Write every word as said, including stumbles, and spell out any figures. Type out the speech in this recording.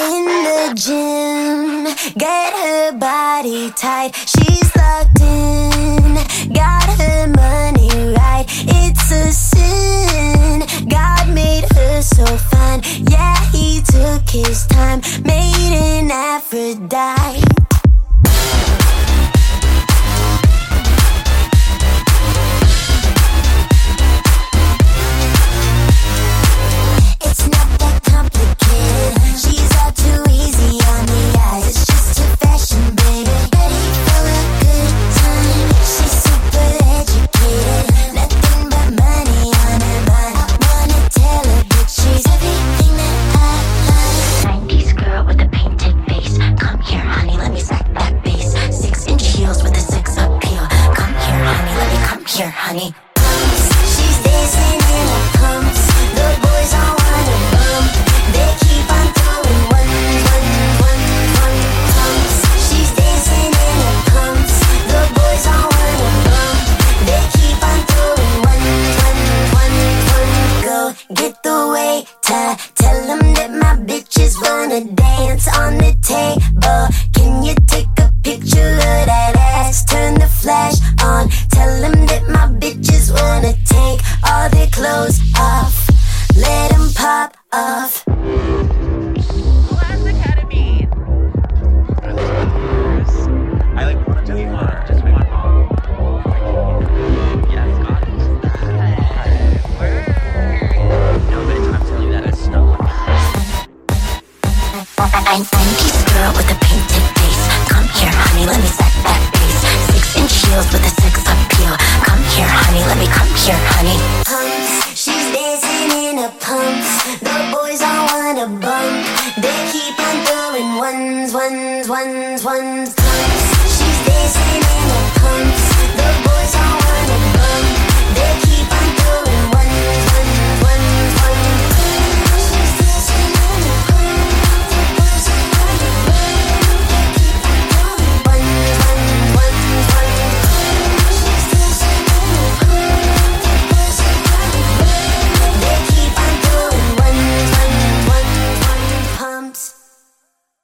in the gym, get her body tight. She's locked in, got her money right. It's a sin, God made her so fine. Yeah, he took his time, made an Aphrodite. Here, honey. She's dancing in her pumps. The boys all wanna bump. They keep on throwing one, one, one, one pumps. She's dancing in her pumps. The boys all wanna bump. They keep on throwing one, one, one, one. Go get the waiter. Tell him that my bitches wanna dance on the table. Can you take a picture of that ass? Turn the flash on. Tell him that my bitches wanna take all their clothes off. Let them pop off. Class Academy. I like want to do more. Just one more. Yes, got it. Word. No, but I'm telling you that it's snow. I'm I'm this girl with a painted face. Come here, honey, let me sack that bass. Six inch heels with a sex appeal. Come here, honey, let me come here, honey. Pumps, she's dancing in her pumps. The boys all wanna bump. They keep on throwing ones, ones, ones, ones.